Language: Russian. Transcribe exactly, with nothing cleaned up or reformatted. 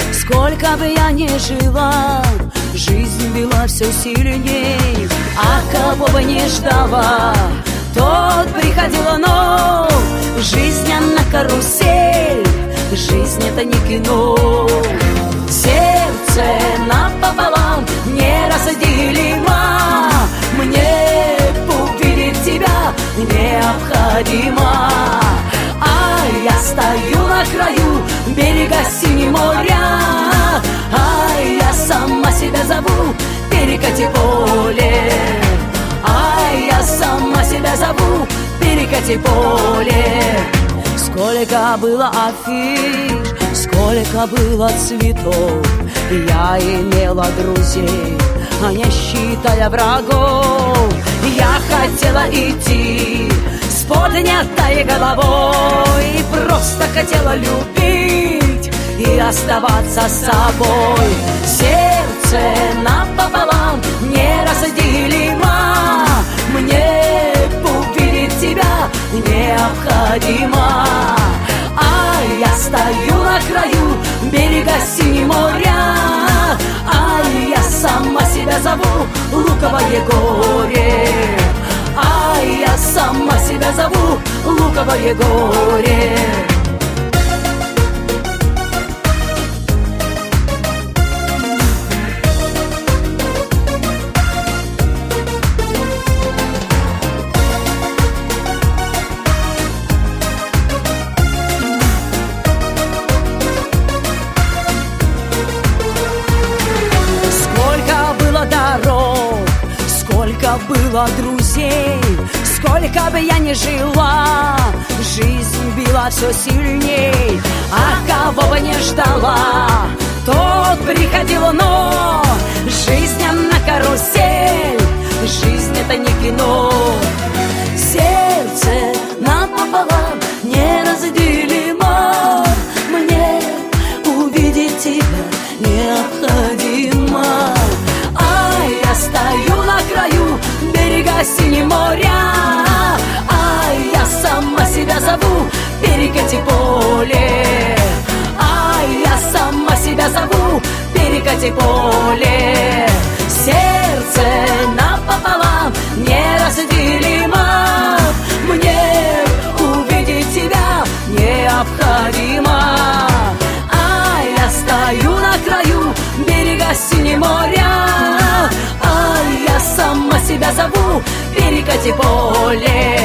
Сколько бы я ни жила, жизнь била все сильней. А кого бы не ждала, тот приходила, но жизнь она карусель, жизнь это не кино. Сердце напополам неразделимо, мне увидеть тебя необходимо. А я стою на краю берега синего моря, а я сама себя зову перекати поле. А я сама себя зову перекати поле. Сколько было афиш, сколько было цветов, я имела друзей, а не считая врагов. Я хотела идти с поднятой головой, просто хотела любить и оставаться собой. Сердце напополам неразделимо, мне увидеть тебя необходимо. А я стою на краю берега синего моря, а я сама себя зову луковое горе. А я сама себя зову луковое горе. Сколько было друзей, сколько бы я ни жила, жизнь била все сильней. А кого бы не ждала, тот приходил, но жизнь она карусель, жизнь это не кино. Сердце напополам неразделимо, мне увидеть тебя необходимо. А я стою на краю берега синего моря, а я сама себя зову перекати поле. А я сама себя зову перекати поле. Сердце напополам неразделимо, мне увидеть тебя необходимо. А я стою на краю берега синего моря, а я сама себя зову перекати поле.